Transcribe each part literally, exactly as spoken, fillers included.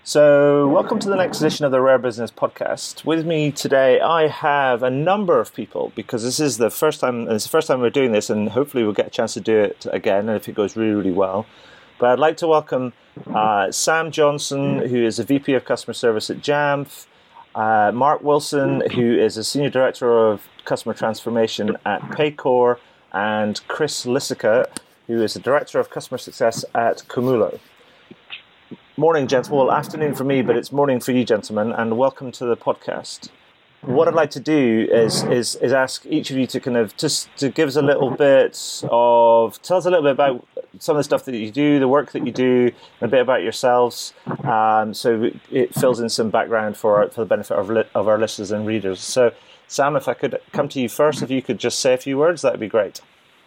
So, welcome to the next edition of the Rare Business Podcast. With me today, I have a number of people because this is the first time. It's the first time we're doing this, and hopefully, we'll get a chance to do it again, and if it goes really, really well. But I'd like to welcome uh, Sam Johnson, who is a V P of Customer Service at Jamf, uh, Mark Wilson, who is a Senior Director of Customer Transformation at Paycor, and Chris Lissica, who is a Director of Customer Success at Cumulo. Morning, gentlemen. Well, afternoon for me, but it's morning for you, gentlemen, and welcome to the podcast. What I'd like to do is is is ask each of you to kind of just to give us a little bit of tell us a little bit about some of the stuff that you do, the work that you do, and a bit about yourselves, um, so it fills in some background for for the benefit of li- of our listeners and readers. So, Sam, if I could come to you first, if you could just say a few words, that would be great.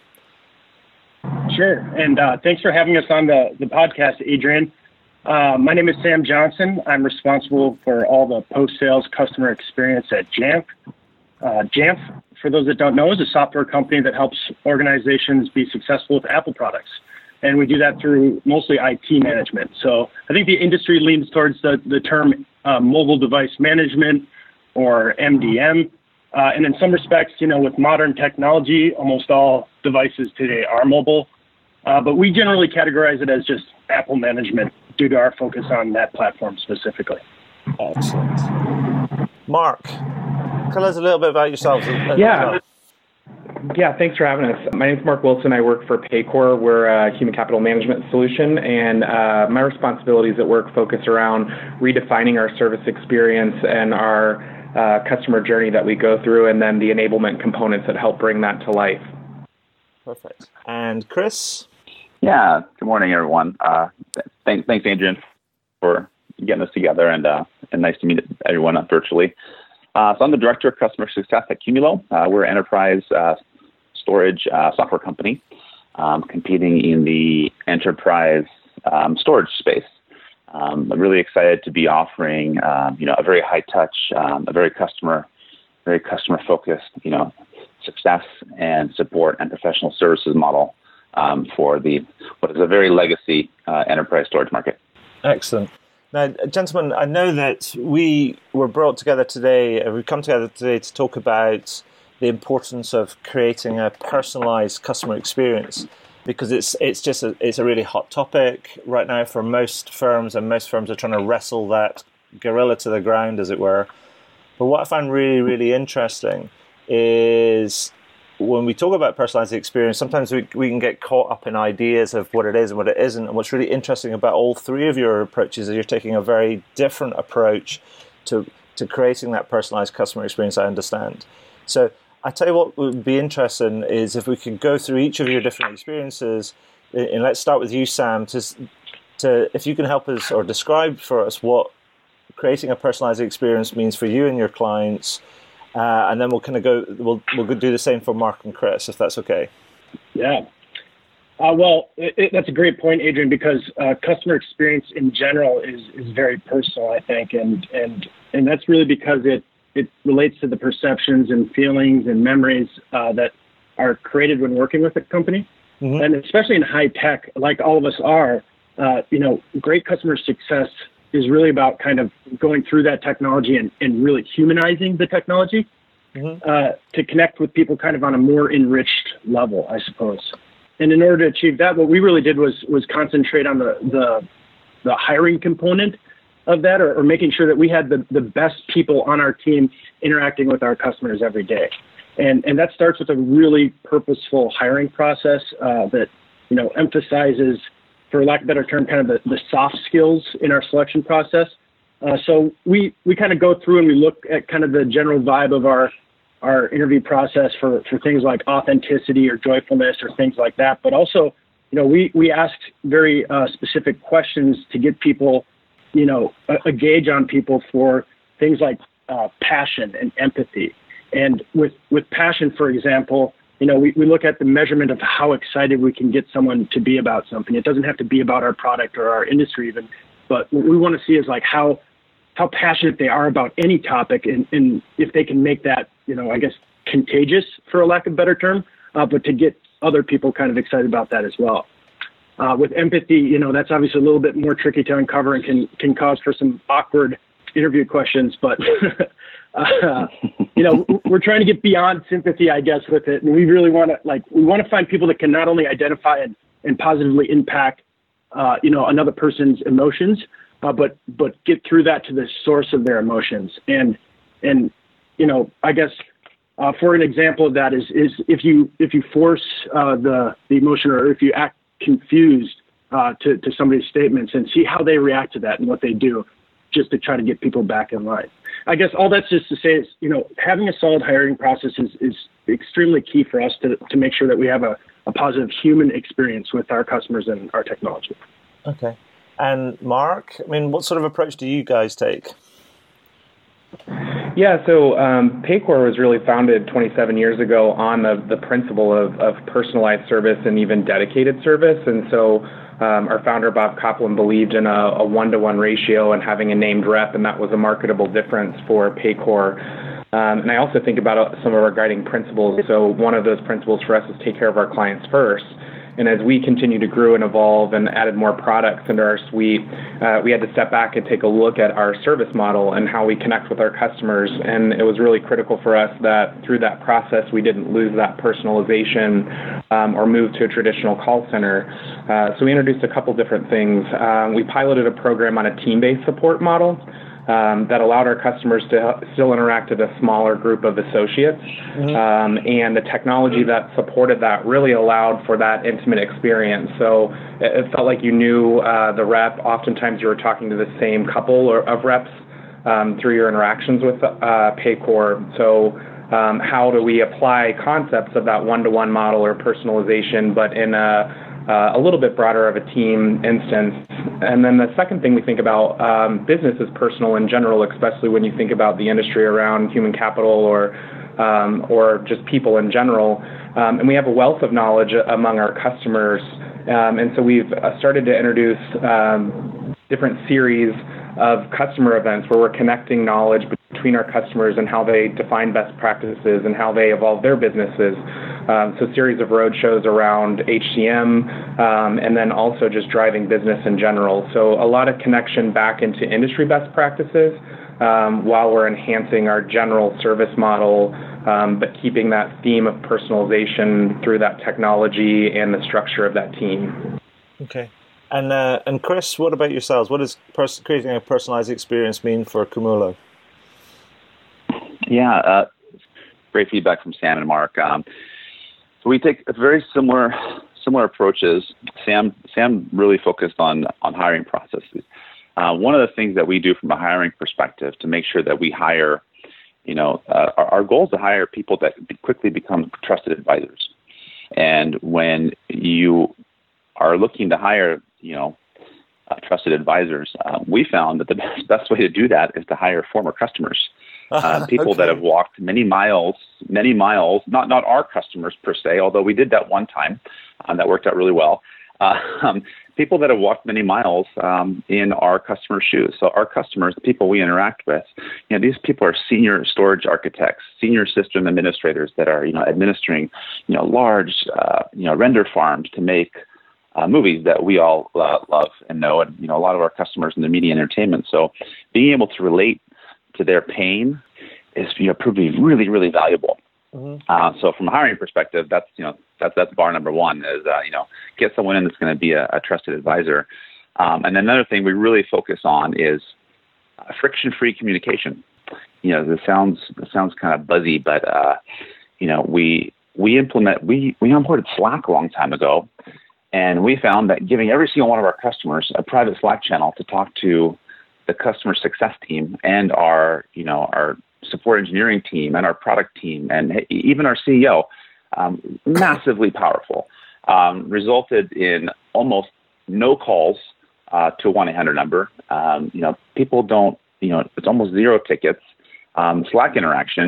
Sure, and uh, thanks for having us on the the podcast, Adrian. Uh, my name is Sam Johnson. I'm responsible for all the post-sales customer experience at Jamf. Uh, Jamf, for those that don't know, is a software company that helps organizations be successful with Apple products. And we do that through mostly I T management. So I think the industry leans towards the, the term uh, mobile device management or M D M. Uh, and in some respects, you know, with modern technology, almost all devices today are mobile. Uh, but we generally categorize it as just Apple management due to our focus on that platform specifically. Excellent. Mark, tell us a little bit about yourselves. Yeah. Yeah, thanks for having us. My name is Mark Wilson. I work for Paycor. We're a human capital management solution, and uh, my responsibilities at work focus around redefining our service experience and our uh, customer journey that we go through, and then the enablement components that help bring that to life. Perfect. And Chris? Yeah, good morning, everyone. Uh, thanks, thanks, Adrian, for getting us together, and uh, and nice to meet everyone virtually. Uh, so I'm the Director of Customer Success at Cumulo. Uh, we're an enterprise uh, storage uh, software company um, competing in the enterprise um, storage space. Um, I'm really excited to be offering, um, you know, a very high touch, um, a very customer, very customer focused, you know, success and support and professional services model um, for the what is a very legacy uh, enterprise storage market. Excellent. Now, gentlemen, I know that we were brought together today, uh, we've come together today to talk about the importance of creating a personalized customer experience, because it's it's just a, it's a really hot topic right now for most firms, and most firms are trying to wrestle that gorilla to the ground, as it were. But what I find really, really interesting is when we talk about personalized experience, sometimes we we can get caught up in ideas of what it is and what it isn't. And what's really interesting about all three of your approaches is you're taking a very different approach to to creating that personalized customer experience, I understand. So I tell you what would be interesting is if we could go through each of your different experiences, and let's start with you, Sam, to, to if you can help us or describe for us what creating a personalized experience means for you and your clients. Uh, and then we'll kind of go. We'll we'll do the same for Mark and Chris, if that's okay. Yeah. Uh, well, it, it, that's a great point, Adrian, because uh, customer experience in general is is very personal, I think, and and and that's really because it it relates to the perceptions and feelings and memories uh, that are created when working with a company, mm-hmm. and especially in high tech, like all of us are. Uh, you know, great customer success is really about kind of going through that technology and, and really humanizing the technology mm-hmm. uh, to connect with people kind of on a more enriched level, I suppose. And in order to achieve that, what we really did was was concentrate on the the, the hiring component of that, or, or making sure that we had the, the best people on our team interacting with our customers every day. And and that starts with a really purposeful hiring process uh, that, you know, emphasizes, for lack of a better term, kind of the, the soft skills in our selection process. Uh, so we, we kind of go through and we look at kind of the general vibe of our our interview process for, for things like authenticity or joyfulness or things like that. But also, you know, we, we asked very uh, specific questions to get people, you know, a, a gauge on people for things like uh, passion and empathy. And with, with passion, for example, you know, we, we look at the measurement of how excited we can get someone to be about something. It doesn't have to be about our product or our industry even, but what we want to see is like how how passionate they are about any topic, and, and if they can make that, you know, I guess, contagious, for a lack of a better term, uh, but to get other people kind of excited about that as well. Uh, with empathy, you know, that's obviously a little bit more tricky to uncover and can, can cause for some awkward interview questions. But, uh, you know, we're trying to get beyond sympathy, I guess, with it. And we really want to, like, we want to find people that can not only identify and, and positively impact, uh, you know, another person's emotions, uh, but but get through that to the source of their emotions. And, and you know, I guess uh, for an example of that is is if you if you force uh, the, the emotion, or if you act confused uh, to, to somebody's statements, and see how they react to that and what they do, just to try to get people back in line. I guess all that's just to say is, you know, having a solid hiring process is, is extremely key for us to, to make sure that we have a, a positive human experience with our customers and our technology. Okay. And Mark, I mean, what sort of approach do you guys take? Yeah, so um, Paycor was really founded twenty-seven years ago on the, the principle of, of personalized service and even dedicated service. And so um, our founder, Bob Copeland, believed in a, a one-to-one ratio and having a named rep, and that was a marketable difference for Paycor. Um, and I also think about some of our guiding principles. So one of those principles for us is take care of our clients first. And as we continue to grow and evolve and added more products into our suite, uh, we had to step back and take a look at our service model and how we connect with our customers. And it was really critical for us that through that process, we didn't lose that personalization um, or move to a traditional call center. Uh, so we introduced a couple different things. Um, we piloted a program on a team-based support model. Um, that allowed our customers to still interact with a smaller group of associates. Mm-hmm. Um, and the technology that supported that really allowed for that intimate experience. So it, it felt like you knew uh, the rep. Oftentimes you were talking to the same couple or, of reps um, through your interactions with uh, Paycor. So um, how do we apply concepts of that one-to-one model or personalization, but in a Uh, a little bit broader of a team instance. And then the second thing we think about, um, business is personal in general, especially when you think about the industry around human capital or um, or just people in general. Um, and we have a wealth of knowledge among our customers. Um, and so we've started to introduce um, different series of customer events where we're connecting knowledge between our customers and how they define best practices and how they evolve their businesses. Um, so a series of road shows around H C M um, and then also just driving business in general. So a lot of connection back into industry best practices um, while we're enhancing our general service model, um, but keeping that theme of personalization through that technology and the structure of that team. Okay. And uh, and Chris, what about yourselves? What does pers- creating a personalized experience mean for Kumulo? Yeah, uh, great feedback from Sam and Mark. Um, so we take very similar similar approaches. Sam Sam really focused on on hiring processes. Uh, one of the things that we do from a hiring perspective to make sure that we hire, you know, uh, our, our goal is to hire people that quickly become trusted advisors. And when you are looking to hire, you know, uh, trusted advisors, uh, we found that the best, best way to do that is to hire former customers, uh, people okay. that have walked many miles, many miles, not not our customers per se, although we did that one time, um, that worked out really well. Uh, um, people that have walked many miles um, in our customers' shoes. So our customers, the people we interact with, you know, these people are senior storage architects, senior system administrators that are, you know, administering, you know, large, uh, you know, render farms to make Uh, movies that we all uh, love and know, and you know a lot of our customers in the media and entertainment. So being able to relate to their pain is, you know, proved to be really, really valuable. Mm-hmm. Uh, so from a hiring perspective, that's you know that's that's bar number one is uh, you know get someone in that's going to be a, a trusted advisor. Um, and another thing we really focus on is uh, friction-free communication. You know, this sounds this sounds kind of buzzy, but uh, you know we we implement we we onboarded Slack a long time ago. And we found that giving every single one of our customers a private Slack channel to talk to the customer success team and our, you know, our support engineering team and our product team and even our C E O, um, massively powerful, um, resulted in almost no calls uh, to a one eight hundred number. Um, you know, people don't, you know, it's almost zero tickets. Um, Slack interaction,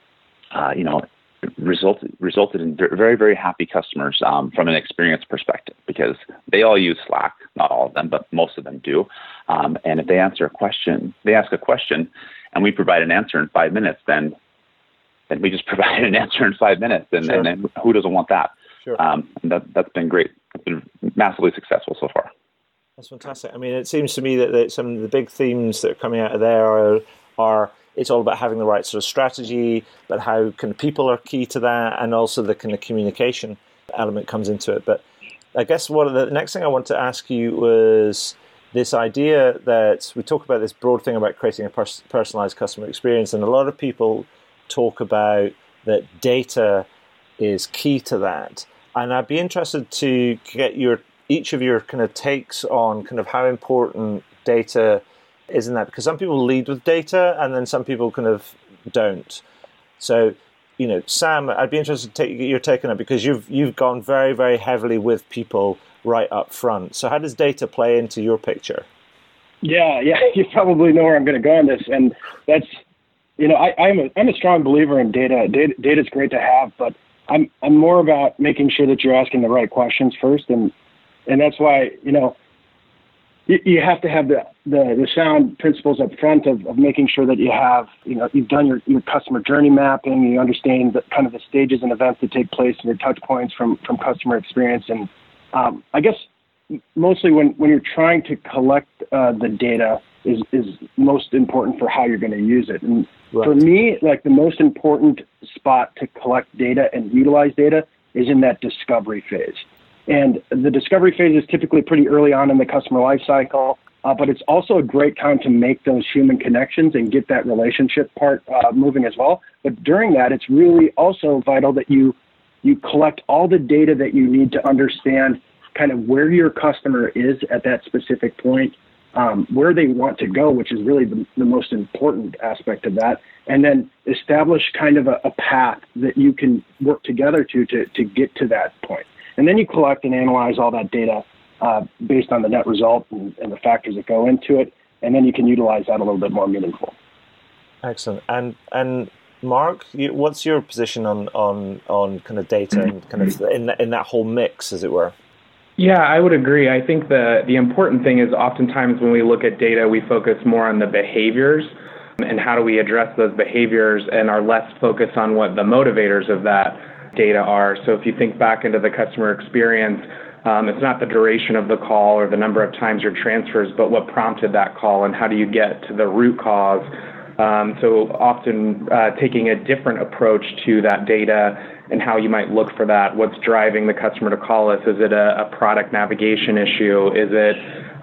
uh, you know, resulted resulted in very, very happy customers um, from an experience perspective, because they all use Slack, not all of them, but most of them do. Um, and if they answer a question, they ask a question, and we provide an answer in five minutes, then then we just provide an answer in five minutes, and, sure. and, and who doesn't want that? Sure. Um, and that that's been great it's been massively successful so far. That's fantastic. I mean, it seems to me that, that some of the big themes that are coming out of there are, are it's all about having the right sort of strategy, but how kind of people are key to that, and also the kind of communication element comes into it. But I guess one of the, the next thing I want to ask you was this idea that we talk about this broad thing about creating a pers- personalized customer experience, and a lot of people talk about that data is key to that. And I'd be interested to get your each of your kind of takes on kind of how important data is in that, because some people lead with data and then some people kind of don't. So, you know, Sam, I'd be interested to take your take on it, because you've you've gone very, very heavily with people right up front. So how does data play into your picture? Yeah, yeah, you probably know where I'm going to go on this, and that's, you know, I, I'm a I'm a strong believer in data. Data data is great to have, but I'm I'm more about making sure that you're asking the right questions first, and and that's why, you know, you, you have to have the, the, the sound principles up front of, of making sure that you have, you know, you've done your, your customer journey mapping, you understand the kind of the stages and events that take place and your touch points from, from customer experience. And um, I guess mostly when, when you're trying to collect uh, the data is, is most important for how you're going to use it. And right. For me, like the most important spot to collect data and utilize data is in that discovery phase. And the discovery phase is typically pretty early on in the customer life cycle, uh, but it's also a great time to make those human connections and get that relationship part uh, moving as well. But during that, it's really also vital that you you collect all the data that you need to understand kind of where your customer is at that specific point, um, where they want to go, which is really the, the most important aspect of that, and then establish kind of a, a path that you can work together to, to to get to that point. And then you collect and analyze all that data uh, based on the net result and, and the factors that go into it, and then you can utilize that a little bit more meaningful. Excellent. And and Mark, you, what's your position on, on on kind of data and kind of in that, in that whole mix, as it were? Yeah, I would agree. I think the the important thing is oftentimes when we look at data, we focus more on the behaviors and how do we address those behaviors, and are less focused on what the motivators of that data are. So if you think back into the customer experience, um, it's not the duration of the call or the number of times your transfers, but what prompted that call and how do you get to the root cause. Um, so often uh, taking a different approach to that data and how you might look for that. What's driving the customer to call us? Is it a, a product navigation issue? Is it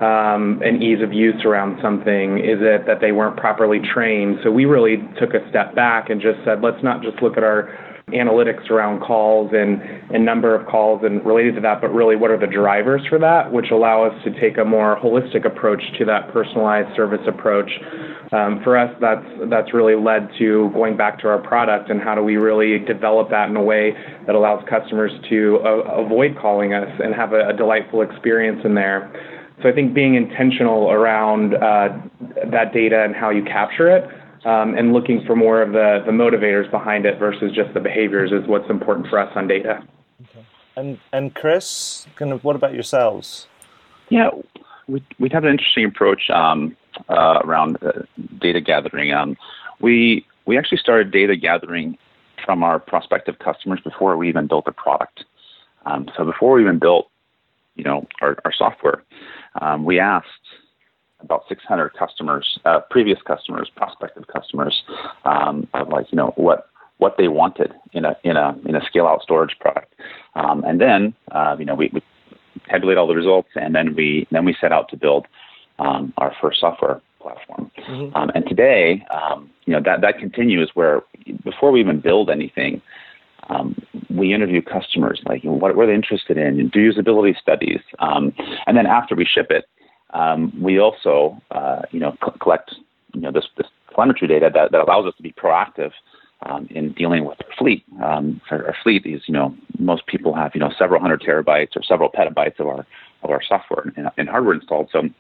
um, an ease of use around something? Is it that they weren't properly trained? So we really took a step back and just said, let's not just look at our analytics around calls and, and number of calls and related to that, but really what are the drivers for that, which allow us to take a more holistic approach to that personalized service approach. Um, for us, that's that's really led to going back to our product and how do we really develop that in a way that allows customers to uh, avoid calling us and have a, a delightful experience in there. So I think being intentional around uh, that data and how you capture it, Um, and looking for more of the, the motivators behind it versus just the behaviors is what's important for us on data. Okay. And and Chris, kind of, what about yourselves? Yeah, we we have an interesting approach um, uh, around uh, data gathering. Um, we we actually started data gathering from our prospective customers before we even built a product. Um, so before we even built, you know, our, our software, um, we asked about six hundred customers, uh, previous customers, prospective customers, um, of like, you know, what what they wanted in a in a in a scale out storage product, um, and then uh, you know we, we tabulate all the results, and then we then we set out to build um, our first software platform. Mm-hmm. Um, and today, um, you know, that that continues where before we even build anything, um, we interview customers, like, you know, what what are they interested in, and do usability studies, um, and then after we ship it. Um, we also, uh, you know, c- collect, you know, this, this telemetry data that, that allows us to be proactive um, in dealing with our fleet. Um, our, our fleet is, you know, most people have, you know, several hundred terabytes or several petabytes of our of our software and, and hardware installed. So,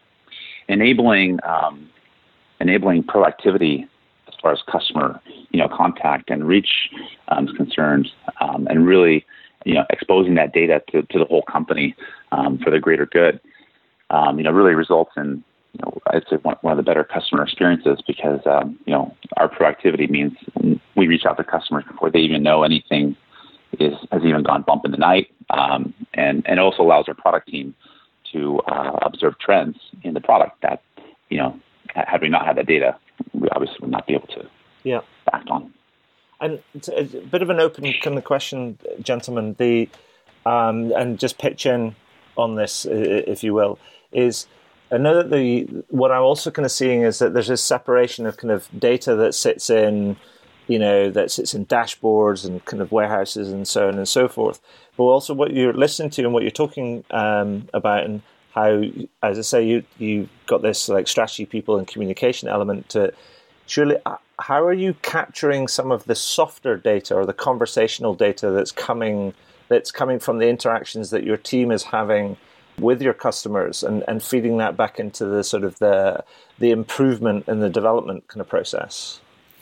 enabling um, enabling proactivity as far as customer, you know, contact and reach um, is concerned, um, and really, you know, exposing that data to, to the whole company um, for the greater good. Um, you know, really results in, you know, I'd say one, one of the better customer experiences because, um, you know, our proactivity means we reach out to customers before they even know anything is has even gone bump in the night, um, and and also allows our product team to uh, observe trends in the product that, you know, had we not had that data, we obviously would not be able to yeah. act on. And it's a bit of an open kind of question, gentlemen, the um, and just pitch in on this, if you will, is I know that the what I'm also kind of seeing is that there's this separation of kind of data that sits in, you know, that sits in dashboards and kind of warehouses and so on and so forth. But also what you're listening to and what you're talking um, about, and how, as I say, you you got this like strategy people and communication element to it. Surely, how are you capturing some of the softer data or the conversational data that's coming that's coming from the interactions that your team is having with your customers, and, and feeding that back into the sort of the the improvement and the development kind of process?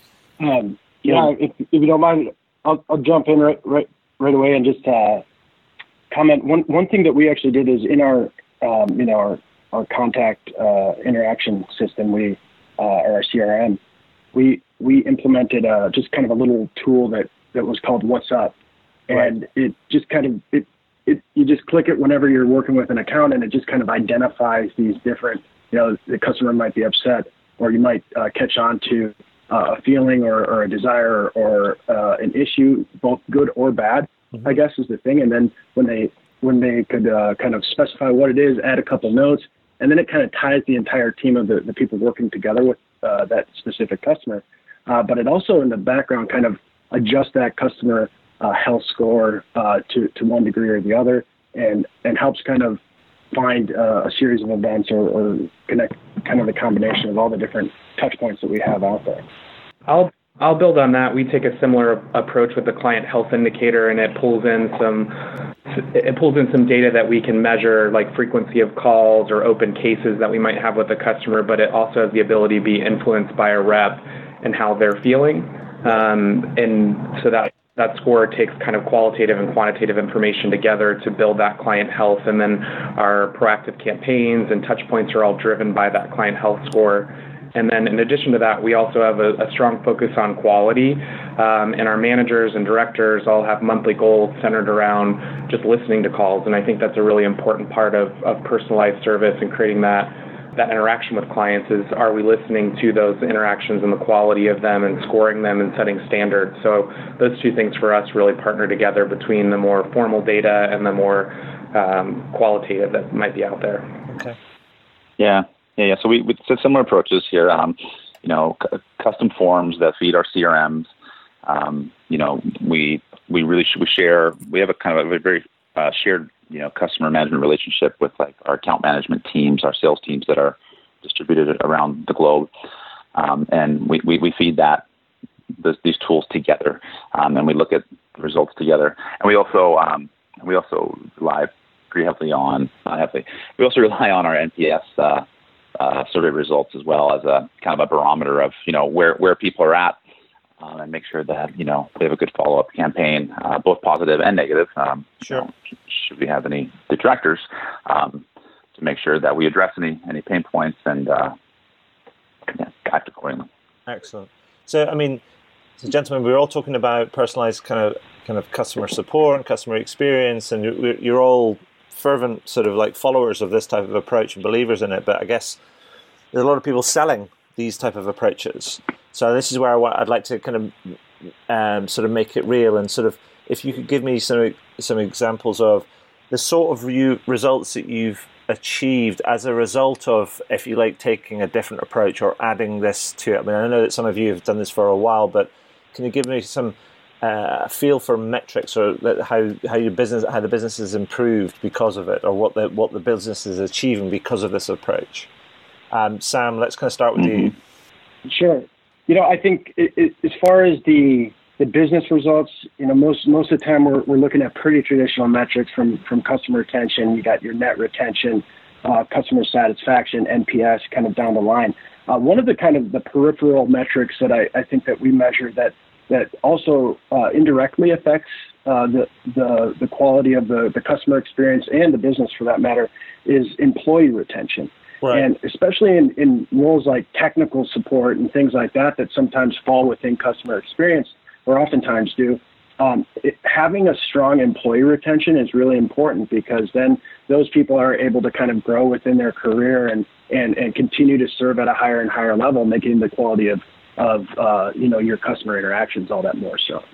Um, yeah, if, if you don't mind, I'll, I'll jump in right right right away and just uh, comment. One one thing that we actually did is in our um, you know our our contact uh, interaction system, we uh, or our C R M, we we implemented uh, just kind of a little tool that, that was called What's Up, and right. it just kind of it. It, you just click it whenever you're working with an account, and it just kind of identifies these different, you know, the customer might be upset, or you might uh, catch on to uh, a feeling or, or a desire or uh, an issue, both good or bad, mm-hmm. I guess is the thing. And then when they when they could uh, kind of specify what it is, add a couple notes, and then it kind of ties the entire team of the, the people working together with uh, that specific customer. Uh, but it also in the background kind of adjusts that customer Uh, health score uh, to, to one degree or the other, and, and helps kind of find uh, a series of events or, or connect kind of the combination of all the different touch points that we have out there. I'll I'll build on that. We take a similar approach with the client health indicator, and it pulls in some it pulls in some data that we can measure, like frequency of calls or open cases that we might have with the customer, but it also has the ability to be influenced by a rep and how they're feeling. Um, and so that That score takes kind of qualitative and quantitative information together to build that client health, and then our proactive campaigns and touch points are all driven by that client health score. And then in addition to that, we also have a, a strong focus on quality, um, and our managers and directors all have monthly goals centered around just listening to calls. And I think that's a really important part of, of personalized service and creating that that interaction with clients is, are we listening to those interactions and the quality of them and scoring them and setting standards? So those two things for us really partner together between the more formal data and the more um, qualitative that might be out there. Okay. Yeah, yeah, yeah. So we, we so similar approaches here. Um, you know, c- custom forms that feed our C R Ms. Um, you know, we we really should we share. We have a kind of a very uh, shared, you know, customer management relationship with like our account management teams, our sales teams that are distributed around the globe. Um, and we, we, we feed that, this, these tools together. Um, and we look at the results together. And we also, um, we also rely pretty heavily on, not heavily, we also rely on our N P S uh, uh, survey results as well as a kind of a barometer of, you know, where, where people are at. Um, and make sure that, you know, we have a good follow-up campaign, uh, both positive and negative. Um, sure. You know, should we have any detractors, um, to make sure that we address any, any pain points and uh, yeah, act accordingly. Excellent. So, I mean, so gentlemen, we're all talking about personalized kind of kind of customer support and customer experience, and you're, you're all fervent sort of like followers of this type of approach and believers in it. But I guess there's a lot of people selling these type of approaches. So this is where I want, I'd like to kind of um, sort of make it real, and sort of if you could give me some some examples of the sort of you, results that you've achieved as a result of, if you like, taking a different approach or adding this to it. I mean, I know that some of you have done this for a while, but can you give me some uh, feel for metrics, or how how your business, how the business has improved because of it, or what the what the business is achieving because of this approach? Um, Sam, let's kind of start with mm-hmm. you. Sure. You know, I think it, it, as far as the the business results, you know, most most of the time we're we're looking at pretty traditional metrics from from customer retention. You got your net retention, uh, customer satisfaction, N P S, kind of down the line. Uh, one of the kind of the peripheral metrics that I, I think that we measure that that also uh, indirectly affects uh, the the the quality of the the customer experience and the business, for that matter, is employee retention. Right. And especially in, in roles like technical support and things like that, that sometimes fall within customer experience, or oftentimes do, um, it, having a strong employee retention is really important, because then those people are able to kind of grow within their career and, and, and continue to serve at a higher and higher level, making the quality of, of uh, you know, your customer interactions all that more so.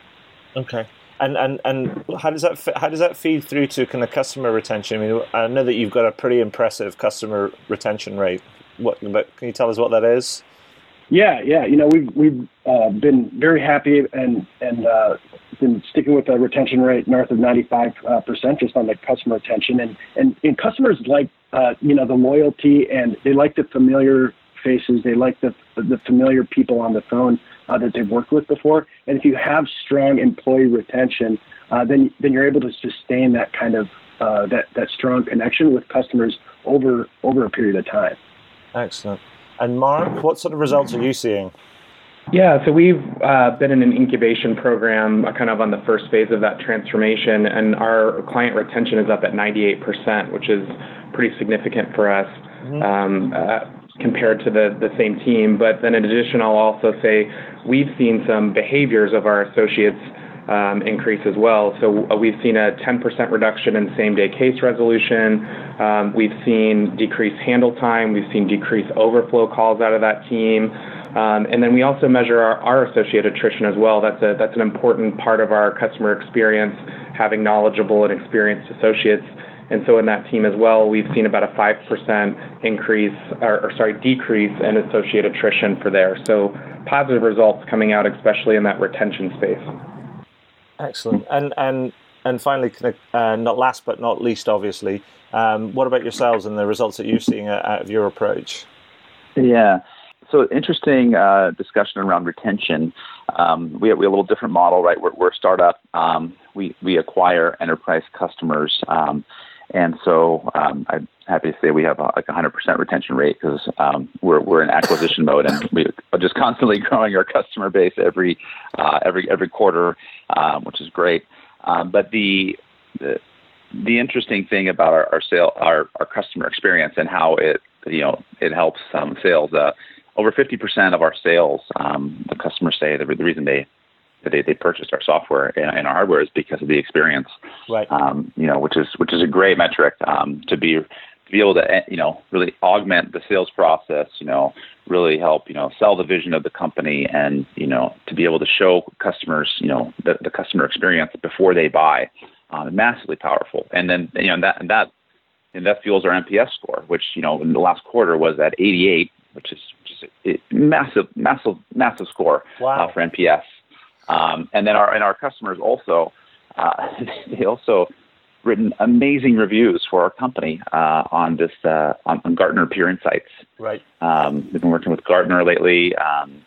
Okay. And and and how does that how does that feed through to kind of customer retention? I mean, I know that you've got a pretty impressive customer retention rate. What, but can you tell us what that is? Yeah, yeah. You know, we've we've uh, been very happy and and uh, been sticking with a retention rate north of ninety-five percent just on the customer retention, and and, and customers like uh, you know the loyalty, and they like the familiar faces. They like the the familiar people on the phone uh, that they've worked with before. And if you have strong employee retention, uh, then then you're able to sustain that kind of uh, that that strong connection with customers over over a period of time. Excellent. And Mark, what sort of results are you seeing? Yeah, so we've uh, been in an incubation program uh, kind of on the first phase of that transformation, and our client retention is up at ninety-eight percent, which is pretty significant for us mm-hmm. um, uh, compared to the, the same team. But then in addition, I'll also say we've seen some behaviors of our associates um, increase as well. So uh, we've seen a ten percent reduction in same-day case resolution. Um, we've seen decreased handle time. We've seen decreased overflow calls out of that team. Um, and then we also measure our, our associate attrition as well. That's a that's an important part of our customer experience, having knowledgeable and experienced associates. And so in that team as well, we've seen about a five percent increase, or, or sorry, decrease in associate attrition for there. So positive results coming out, especially in that retention space. Excellent. And and and finally, uh, not last but not least, obviously, um, what about yourselves and the results that you're seeing out of your approach? Yeah. So interesting uh, discussion around retention. Um, we, have, we have a little different model, right? We're, we're a startup. Um, we, we acquire enterprise customers. Um, and so um, I'm happy to say we have a, like a one hundred percent retention rate, because um, we're, we're in acquisition mode, and we are just constantly growing our customer base every uh, every every quarter, um, which is great. Um, but the, the the interesting thing about our, our sale, our, our customer experience, and how it you know it helps um, sales. Uh, over fifty percent of our sales, um, the customers say the, the reason they they they purchased our software and, and our hardware is because of the experience. Right. Um, you know, which is which is a great metric um, to be to be able to you know really augment the sales process. You know, really help you know sell the vision of the company, and you know to be able to show customers you know the, the customer experience before they buy. Uh, massively powerful, and then you know and that and that and that fuels our N P S score, which you know in the last quarter was at eighty-eight, which is just a, a massive, massive, massive score wow. uh, for N P S. Um, and then our and our customers also uh, they also written amazing reviews for our company uh, on this uh, on, on Gartner Peer Insights. Right. Um, we've been working with Gartner lately, um,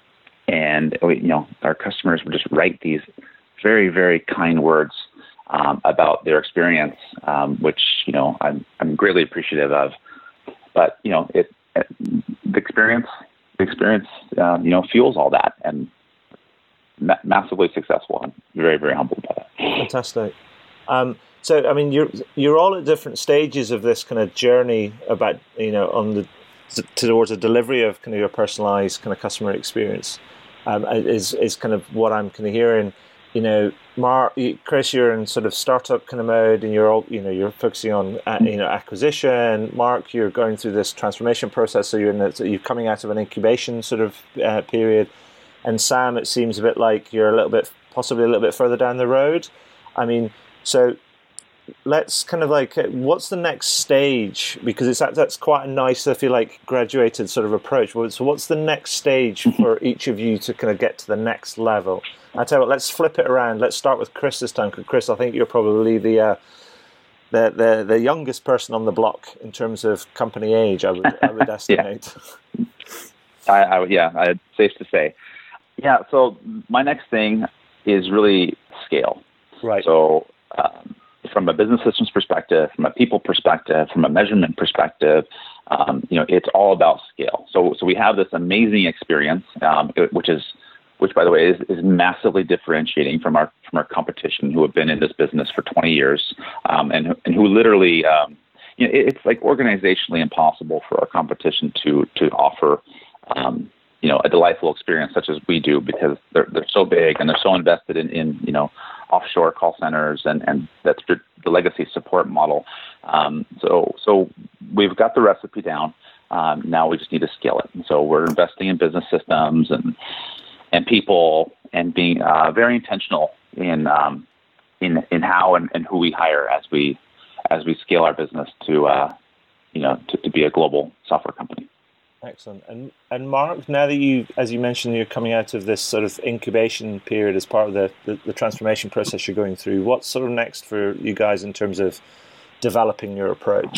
and we, you know our customers would just write these very, very kind words um, about their experience, um, which you know I'm I'm greatly appreciative of. But you know it. The experience, the experience, um, you know, fuels all that, and ma- massively successful. I'm very, very humbled by that. Fantastic. Um, so, I mean, you're you're all at different stages of this kind of journey about, you know, on the towards the delivery of kind of your personalized kind of customer experience. Um, is is kind of what I'm kind of hearing. You know, Mark, Chris, you're in sort of startup kind of mode, and you're all, you know, you're focusing on, you know, acquisition. Mark, you're going through this transformation process, so you're in, a, so you're coming out of an incubation sort of uh, period. And Sam, it seems a bit like you're a little bit, possibly a little bit further down the road. I mean, so let's kind of like, what's the next stage? Because it's that's quite a nice, I feel like, graduated sort of approach. So what's the next stage for each of you to kind of get to the next level? I tell you what, let's flip it around. Let's start with Chris this time, because Chris, I think you're probably the uh, the, the the youngest person on the block in terms of company age. I would I would estimate. yeah. I, I yeah, I, safe to say. Yeah. So my next thing is really scale. Right. So um, from a business systems perspective, from a people perspective, from a measurement perspective, um, you know, it's all about scale. So so we have this amazing experience, um, which is which, by the way, is, is massively differentiating from our from our competition, who have been in this business for twenty years, um, and and who literally, um, you know, it, it's like organizationally impossible for our competition to to offer, um, you know, a delightful experience such as we do, because they're they're so big and they're so invested in, in you know, offshore call centers and, and that's the legacy support model. Um, so so we've got the recipe down. Um, now we just need to scale it. And so we're investing in business systems and and people and being uh, very intentional in um, in in how and, and who we hire as we as we scale our business to uh, you know to, to be a global software company. Excellent. And and Mark, now that you, as you mentioned, you're coming out of this sort of incubation period as part of the, the, the transformation process you're going through, what's sort of next for you guys in terms of developing your approach?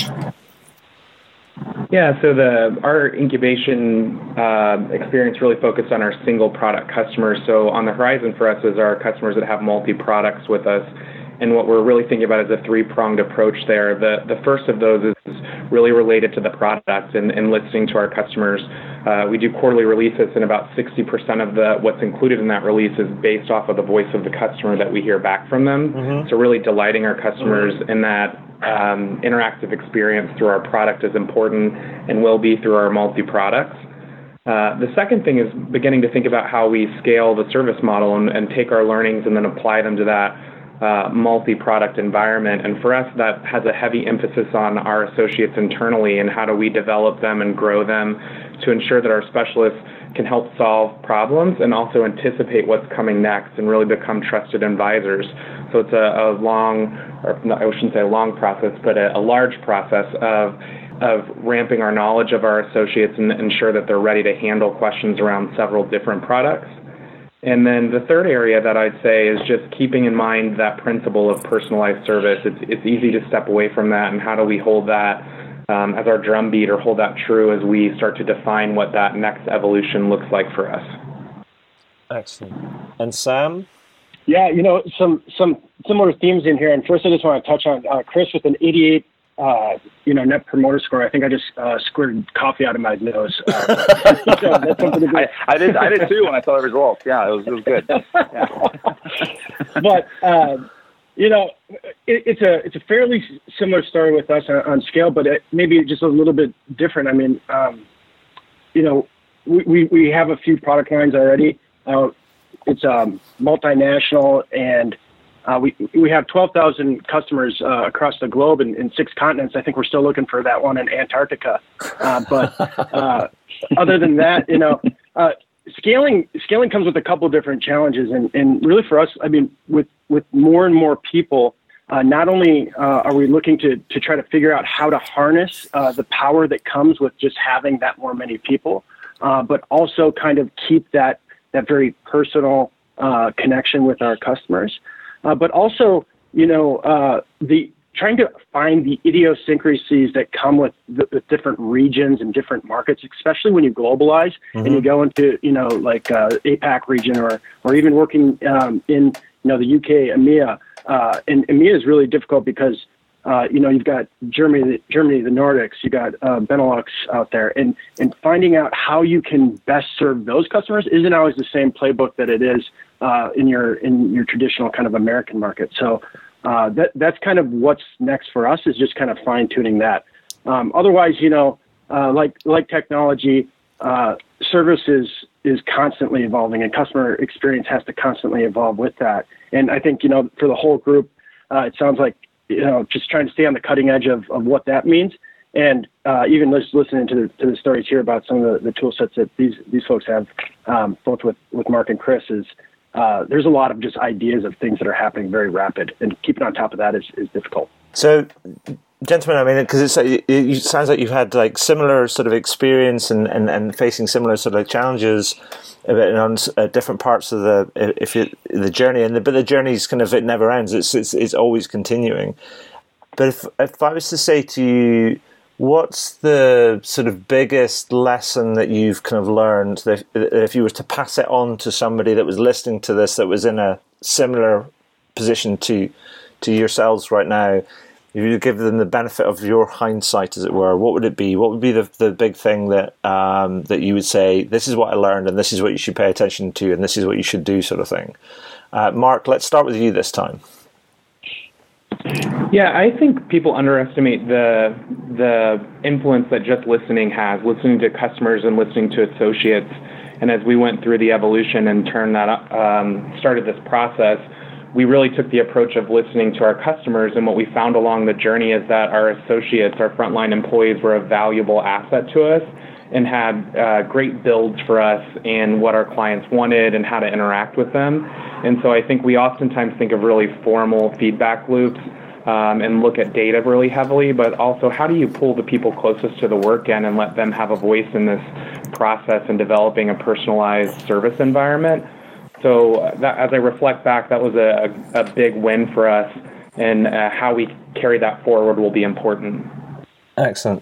Yeah, so the our incubation uh, experience really focused on our single product customers. So on the horizon for us is our customers that have multi-products with us. And what we're really thinking about is a three-pronged approach there. The the first of those is really related to the product and, and listening to our customers. Uh, we do quarterly releases, and about sixty percent of the what's included in that release is based off of the voice of the customer that we hear back from them. Mm-hmm. So really delighting our customers mm-hmm. in that um, interactive experience through our product is important and will be through our multi-products. Uh, the second thing is beginning to think about how we scale the service model and, and take our learnings and then apply them to that Uh, multi-product environment. And for us, that has a heavy emphasis on our associates internally and how do we develop them and grow them to ensure that our specialists can help solve problems and also anticipate what's coming next and really become trusted advisors. So it's a, a long, or not, I shouldn't say a long process, but a, a large process of of ramping our knowledge of our associates and ensure that they're ready to handle questions around several different products. And then the third area that I'd say is just keeping in mind that principle of personalized service. It's it's easy to step away from that, and how do we hold that um, as our drumbeat or hold that true as we start to define what that next evolution looks like for us. Excellent. And Sam? Yeah, you know, some some similar themes in here. And first I just want to touch on uh, Chris with an eighty-eight Uh, you know, net promoter score. I think I just uh, squirted coffee out of my nose. Uh, so that's something to do. I, I did. I did too when I saw the results. Yeah, it was. It was good. Yeah. But uh, you know, it, it's a it's a fairly similar story with us on, on scale, but it, maybe just a little bit different. I mean, um, you know, we, we we have a few product lines already. Uh, it's um, multinational and. Uh, we we have twelve thousand customers uh, across the globe in, in six continents. I think we're still looking for that one in Antarctica. Uh, but uh, other than that, you know, uh, scaling scaling comes with a couple of different challenges. And, and really for us, I mean, with, with more and more people, uh, not only uh, are we looking to, to try to figure out how to harness uh, the power that comes with just having that more many people, uh, but also kind of keep that, that very personal uh, connection with our customers. Uh, but also, you know, uh, the trying to find the idiosyncrasies that come with the, the different regions and different markets, especially when you globalize mm-hmm. and you go into, you know, like uh, APAC region or or even working um, in, you know, the U K, EMEA. Uh, and EMEA is really difficult because, uh, you know, you've got Germany, Germany, the Nordics, you got uh, Benelux out there, and and finding out how you can best serve those customers isn't always the same playbook that it is uh, in your in your traditional kind of American market. So uh, that that's kind of what's next for us, is just kind of fine tuning that. Um, otherwise, you know, uh, like like technology, uh, service is is constantly evolving, and customer experience has to constantly evolve with that. And I think, you know, for the whole group, uh, it sounds like, you know, just trying to stay on the cutting edge of, of what that means. And uh, even just listening to the, to the stories here about some of the, the tool sets that these, these folks have, um, both with, with Mark and Chris, is uh, there's a lot of just ideas of things that are happening very rapid, and keeping on top of that is, is difficult. So, gentlemen, I mean, because it's it, it sounds like you've had like similar sort of experience and, and, and facing similar sort of challenges on uh, different parts of the if you, the journey, and the, but the journey's kind of, it never ends. It's it's, it's always continuing. But if if I was to say to you, what's the sort of biggest lesson that you've kind of learned that if you were to pass it on to somebody that was listening to this that was in a similar position to to yourselves right now? If you give them the benefit of your hindsight, as it were, what would it be? What would be the, the big thing that um, that you would say, this is what I learned, and this is what you should pay attention to, and this is what you should do, sort of thing? Uh, Mark, let's start with you this time. Yeah, I think people underestimate the the influence that just listening has, listening to customers and listening to associates. And as we went through the evolution and turned that up, um, started this process, we really took the approach of listening to our customers. And what we found along the journey is that our associates, our frontline employees, were a valuable asset to us and had uh, great builds for us in what our clients wanted and how to interact with them. And so I think we oftentimes think of really formal feedback loops um, and look at data really heavily, but also how do you pull the people closest to the work end and let them have a voice in this process and developing a personalized service environment. So that, as I reflect back, that was a, a big win for us, and uh, how we carry that forward will be important. Excellent.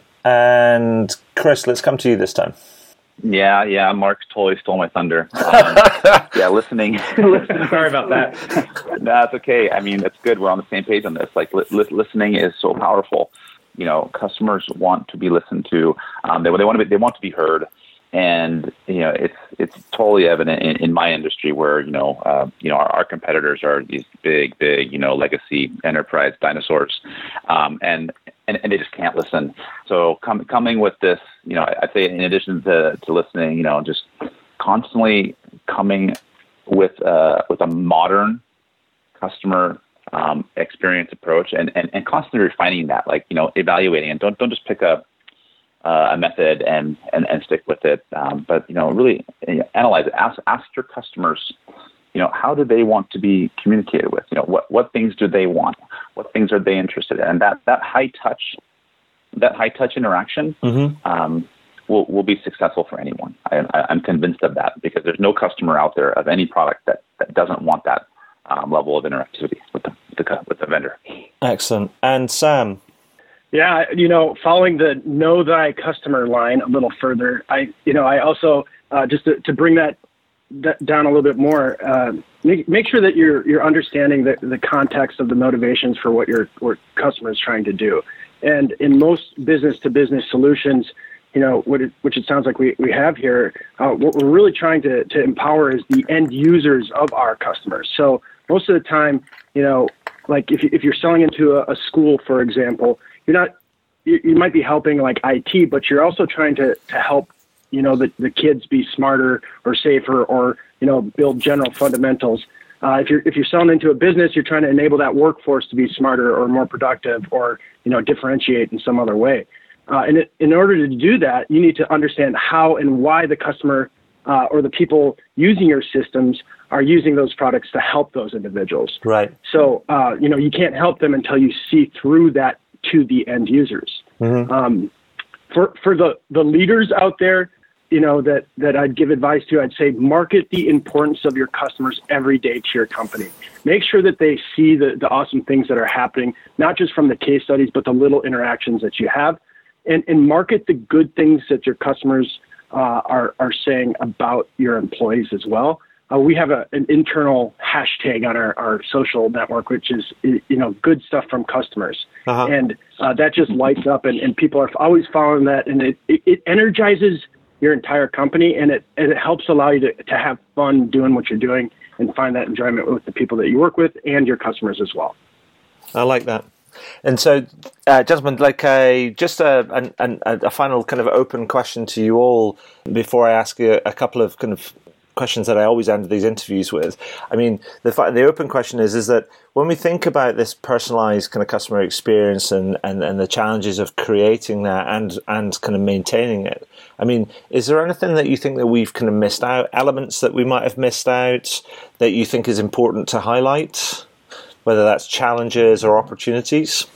And Chris, let's come to you this time. Yeah, yeah, Mark totally stole my thunder. Um, yeah, listening. Sorry about that. No, that's okay. I mean, it's good. We're on the same page on this. Like, li- li- listening is so powerful. You know, customers want to be listened to. Um, they they want to be, they want to be heard. And you know, it's it's totally evident in, in my industry where you know uh, you know our, our competitors are these big, big you know legacy enterprise dinosaurs, um, and, and and they just can't listen. So com- coming with this, you know, I'd say in addition to, to listening, you know, just constantly coming with uh, with a modern customer um, experience approach, and, and, and constantly refining that, like you know, evaluating, and don't don't just pick up Uh, a method and, and, and stick with it. Um, but, you know, really you know, analyze it. Ask, ask your customers, you know, how do they want to be communicated with? You know, what, what things do they want? What things are they interested in? And that, that high touch, that high touch interaction mm-hmm. um, will, will be successful for anyone. I, I, I'm convinced of that, because there's no customer out there of any product that, that doesn't want that um, level of interactivity with the, with the, with the vendor. Excellent. And Sam? Yeah, you know, following the know thy customer line a little further, I, you know, I also, uh, just to, to bring that, that down a little bit more, uh, make, make sure that you're, you're understanding the, the context of the motivations for what your, what customer is trying to do. And in most business to business solutions, you know, what it, which it sounds like we, we have here, uh, what we're really trying to, to empower is the end users of our customers. So most of the time, you know, like if, you, if you're selling into a, a school, for example, you're not, you, you might be helping like I T, but you're also trying to, to help, you know, the, the kids be smarter or safer, or, you know, build general fundamentals. Uh, if you're, if you're selling into a business, you're trying to enable that workforce to be smarter or more productive, or, you know, differentiate in some other way. Uh, and it, in order to do that, you need to understand how and why the customer uh, or the people using your systems are using those products to help those individuals. Right. So, uh, you know, you can't help them until you see through that to the end users. Mm-hmm. Um, for for the, the leaders out there, you know, that, that I'd give advice to, I'd say market the importance of your customers every day to your company. Make sure that they see the, the awesome things that are happening, not just from the case studies, but the little interactions that you have, and, and market the good things that your customers uh, are, are saying about your employees as well. Uh, we have a, an internal hashtag on our, our social network, which is, you know, good stuff from customers. Uh-huh. And uh, that just lights up, and, and people are always following that. And it, it, it energizes your entire company, and it, and it helps allow you to, to have fun doing what you're doing and find that enjoyment with the people that you work with and your customers as well. I like that. And so, uh, gentlemen, like a, just a, a, a final kind of open question to you all before I ask you a couple of kind of questions that I always end these interviews with. I mean, the the open question is is that when we think about this personalized kind of customer experience and, and, and the challenges of creating that and and kind of maintaining it, I mean, is there anything that you think that we've kind of missed out, elements that we might have missed out that you think is important to highlight, whether that's challenges or opportunities?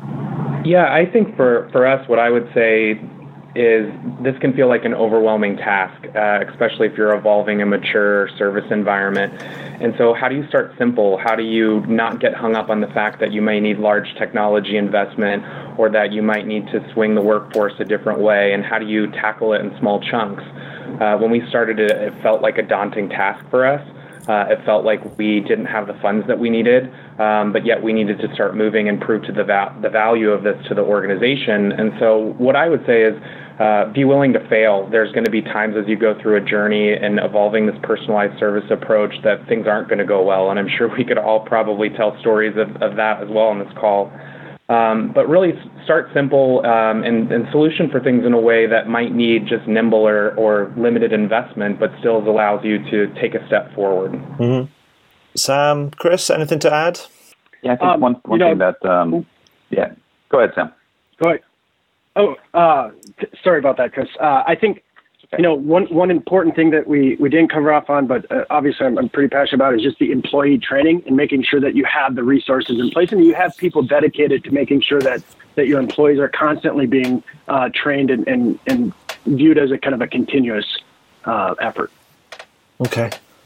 Yeah, I think for, for us, what I would say is this can feel like an overwhelming task, uh, especially if you're evolving a mature service environment. And so how do you start simple? How do you not get hung up on the fact that you may need large technology investment, or that you might need to swing the workforce a different way? And how do you tackle it in small chunks? Uh, when we started it, it felt like a daunting task for us. Uh, it felt like we didn't have the funds that we needed, um, but yet we needed to start moving and prove to the, va- the value of this to the organization. And so what I would say is uh, be willing to fail. There's going to be times as you go through a journey and evolving this personalized service approach that things aren't going to go well. And I'm sure we could all probably tell stories of, of that as well on this call. Um, but really start simple um, and, and solution for things in a way that might need just nimble or, or limited investment, but still allows you to take a step forward. Mm-hmm. Sam, Chris, anything to add? Yeah, I think um, one, one thing know, that, um, yeah, go ahead, Sam. Go ahead. Oh, uh, t- sorry about that, Chris. Uh, I think, you know, one, one important thing that we, we didn't cover off on, but uh, obviously I'm, I'm pretty passionate about is just the employee training and making sure that you have the resources in place and you have people dedicated to making sure that, that your employees are constantly being uh, trained and, and, and viewed as a kind of a continuous uh, effort. Okay.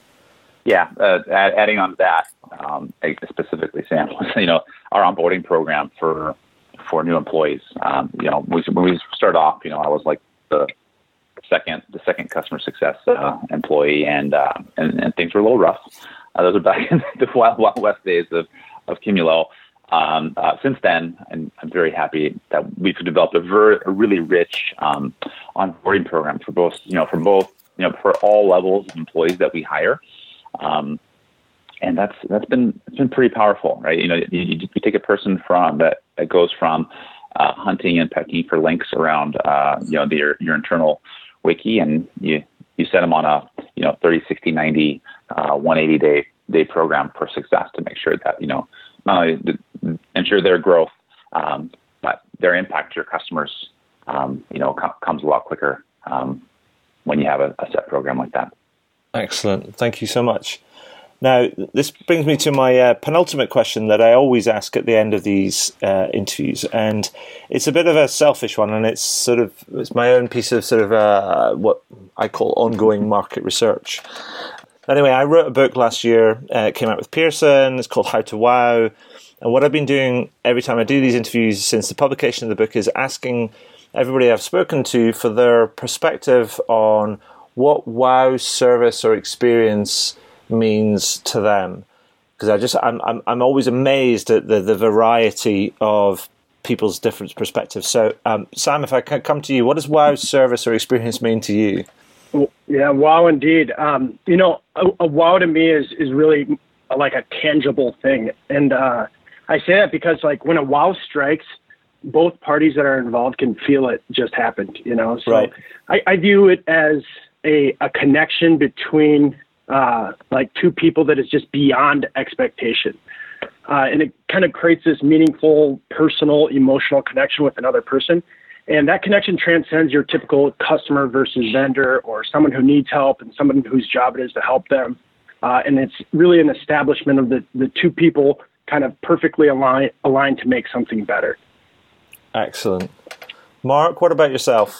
Yeah, uh, add, adding on to that, um, specifically, Sam, was, you know, our onboarding program for for new employees. Um, you know, we, when we started off, you know, I was like the second the second customer success uh, employee, and, uh, and and things were a little rough. Uh, those are back in the Wild, Wild West days of of Cumulo. Um, uh, since then, and I'm very happy that we've developed a, ver- a really rich um, onboarding program for both, you know, for both, you know, for all levels of employees that we hire. Um, and that's, that's been, it's been pretty powerful, right? You know, you, you take a person from that, that goes from, uh, hunting and pecking for links around, uh, you know, the, your, your internal wiki, and you, you set them on a, you know, thirty, sixty, ninety, uh, one hundred eighty day, day program for success to make sure that, you know, not only to ensure their growth, um, but their impact to your customers, um, you know, com- comes a lot quicker, um, when you have a, a set program like that. Excellent. Thank you so much. Now, this brings me to my uh, penultimate question that I always ask at the end of these uh, interviews, and it's a bit of a selfish one, and it's sort of it's my own piece of sort of uh, what I call ongoing market research. Anyway, I wrote a book last year. Uh, it came out with Pearson. It's called How to Wow. And what I've been doing every time I do these interviews since the publication of the book is asking everybody I've spoken to for their perspective on what wow service or experience means to them, because I just I'm I'm I'm always amazed at the, the variety of people's different perspectives. So, um, Sam, if I can come to you, what does wow service or experience mean to you? Yeah, wow, indeed. Um, you know, a, a wow to me is is really like a tangible thing, and uh, I say that because like when a wow strikes, both parties that are involved can feel it just happened. You know, so right. I, I view it as a a connection between uh, like two people that is just beyond expectation. Uh, and it kind of creates this meaningful, personal, emotional connection with another person. And that connection transcends your typical customer versus vendor, or someone who needs help and someone whose job it is to help them. Uh, and it's really an establishment of the, the two people kind of perfectly align, aligned to make something better. Excellent. Mark, what about yourself?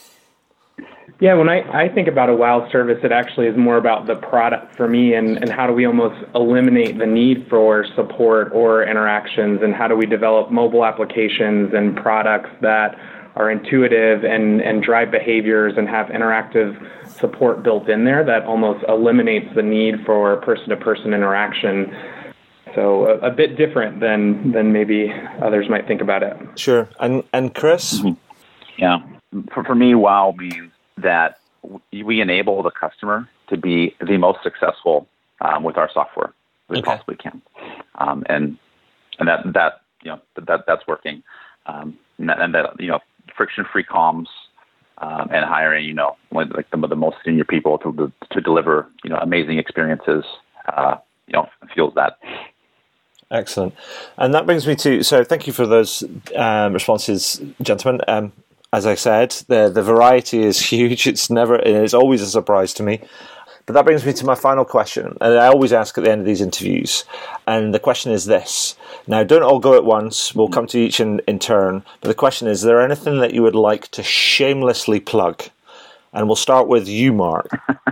Yeah, when I, I think about a wow service, it actually is more about the product for me, and, and how do we almost eliminate the need for support or interactions, and how do we develop mobile applications and products that are intuitive and, and drive behaviors and have interactive support built in there that almost eliminates the need for person-to-person interaction. So a, a bit different than than maybe others might think about it. Sure. And and Chris? Mm-hmm. Yeah. For, for me, wow means that we enable the customer to be the most successful um, with our software we okay. possibly can, um, and and that that you know that that's working, um, and, that, and that you know friction-free comms um, and hiring you know like some of the most senior people to to deliver you know amazing experiences, uh, you know fuels that. Excellent, and that brings me to so thank you for those um, responses, gentlemen. Um, As I said, the the variety is huge. It's never, it's always a surprise to me. But that brings me to my final question, and I always ask at the end of these interviews. And the question is this. Now, don't all go at once. We'll come to each in, in turn. But the question is, is there anything that you would like to shamelessly plug? And we'll start with you, Mark.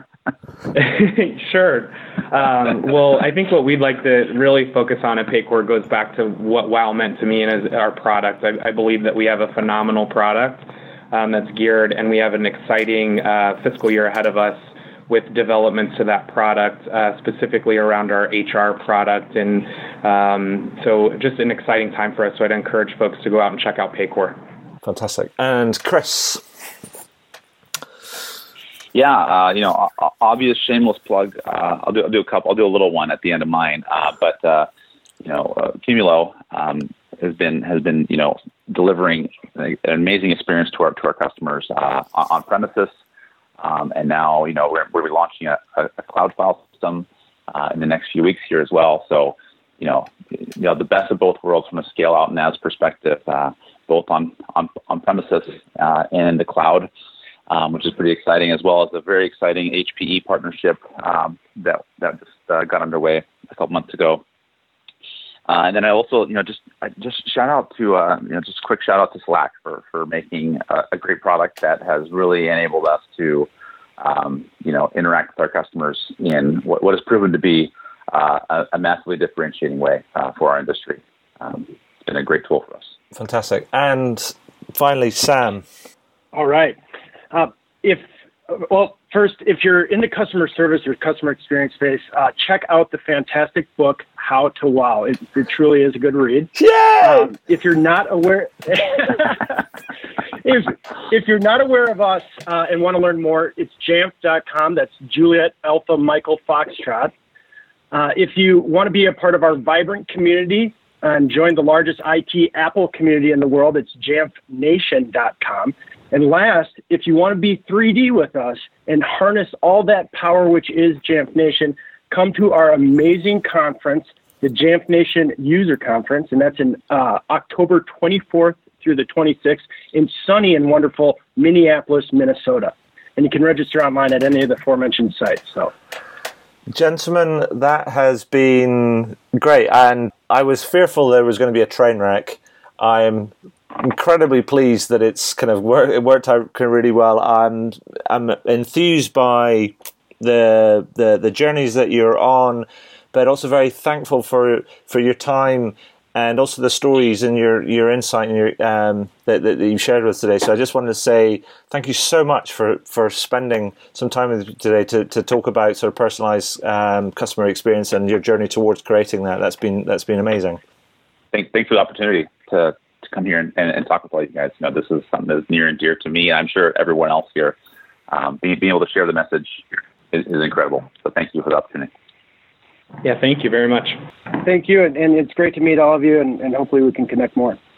Sure. Um, well, I think what we'd like to really focus on at Paycor goes back to what WOW meant to me and as our product. I, I believe that we have a phenomenal product um, that's geared, and we have an exciting uh, fiscal year ahead of us with developments to that product, uh, specifically around our H R product. And um, so just an exciting time for us. So I'd encourage folks to go out and check out Paycor. Fantastic. And Chris? Yeah, uh, you know, obvious shameless plug. Uh, I'll do I'll do a couple. I'll do a little one at the end of mine. Uh, but uh, you know, uh, Cumulo, um, has been has been you know delivering an amazing experience to our to our customers uh, on premises, um, and now you know we're we're launching a, a cloud file system uh, in the next few weeks here as well. So you know you know the best of both worlds from a scale out and N A S perspective, uh, both on on on premises uh, and in the cloud. Um, which is pretty exciting, as well as a very exciting H P E partnership um, that that just uh, got underway a couple months ago. Uh, and then I also, you know, just I just shout out to, uh, you know, just a quick shout out to Slack for for making a, a great product that has really enabled us to, um, you know, interact with our customers in what, what has proven to be uh, a, a massively differentiating way uh, for our industry. Um, it's been a great tool for us. Fantastic. And finally, Sam. All right. Uh, if well, first, if you're in the customer service or customer experience space, uh, check out the fantastic book How to Wow. It, it truly is a good read. Yeah. Um, if you're not aware, if if you're not aware of us uh, and want to learn more, it's jamf dot com. That's Juliet Alpha Michael Foxtrot. Uh, if you want to be a part of our vibrant community and join the largest I T Apple community in the world, it's jamf nation dot com. And last, if you want to be three D with us and harness all that power which is Jamf Nation, come to our amazing conference, the Jamf Nation User Conference, and that's in uh, October twenty-fourth through the twenty-sixth in sunny and wonderful Minneapolis, Minnesota. And you can register online at any of the aforementioned sites. So, gentlemen, that has been great. And I was fearful there was going to be a train wreck. I'm incredibly pleased that it's kind of worked, it worked out really well. I'm I'm enthused by the the the journeys that you're on, but also very thankful for for your time and also the stories and your your insight and your um that, that you shared with us today. So I just wanted to say thank you so much for for spending some time with me today to to talk about sort of personalized um, customer experience and your journey towards creating that. That's been that's been amazing. Thanks thanks for the opportunity to. to come here and, and, and talk with all you guys. You know, this is something that's near and dear to me. I'm sure everyone else here. Um, being, being able to share the message is, is incredible. So thank you for the opportunity. Yeah, thank you very much. Thank you, and, and it's great to meet all of you, and, and hopefully we can connect more.